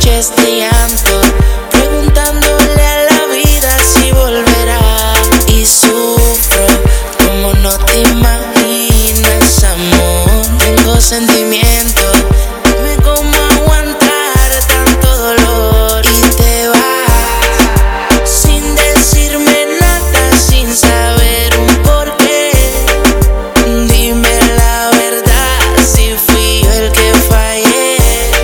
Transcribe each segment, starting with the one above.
noches de llanto, preguntándole a la vida si volverá. Y sufro como no te imaginas, amor. Tengo sentimientos, dime cómo aguantar tanto dolor. Y te vas sin decirme nada, sin saber un porqué. Dime la verdad, si fui yo el que fallé.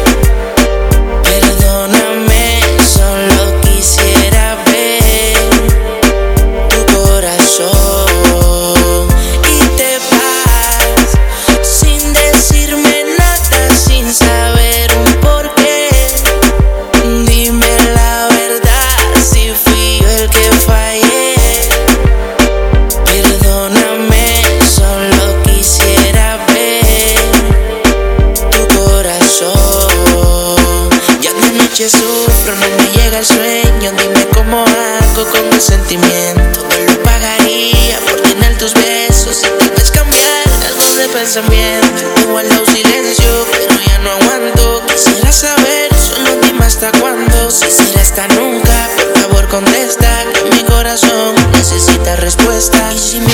Perdóname, solo quisiera ver tu corazón. Y te vas sin decirme nada, sin saber un porqué. Dime la verdad, si fui yo el que fallé. Perdóname, solo quisiera ver tu corazón. Ya de noche sufro, no me llega el sueño. Dime cómo hago con el sentimiento. No lo pagaría por tener tus besos y tal vez cambiar algo de pensamiento. He guardado silencio, pero ya no aguanto. Quisiera saber, solo dime hasta cuándo. Si será hasta nunca, por favor contesta, que mi corazón necesita respuesta. Y si